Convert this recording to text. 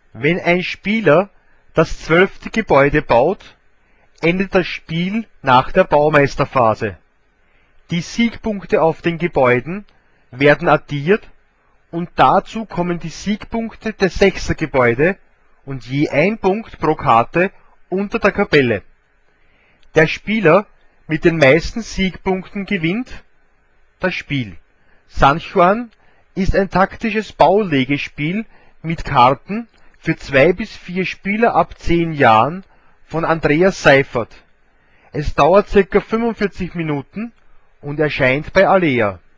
Wenn ein Spieler das 12. Gebäude baut, endet das Spiel nach der Baumeisterphase. Die Siegpunkte auf den Gebäuden werden addiert und dazu kommen die Siegpunkte des 6. Gebäude und je ein Punkt pro Karte unter der Tabelle. Der Spieler mit den meisten Siegpunkten gewinnt das Spiel. Sanchuan ist ein taktisches Baulegespiel mit Karten für 2 bis 4 Spieler ab 10 Jahren von Andreas Seifert. Es dauert ca. 45 Minuten und erscheint bei Alea.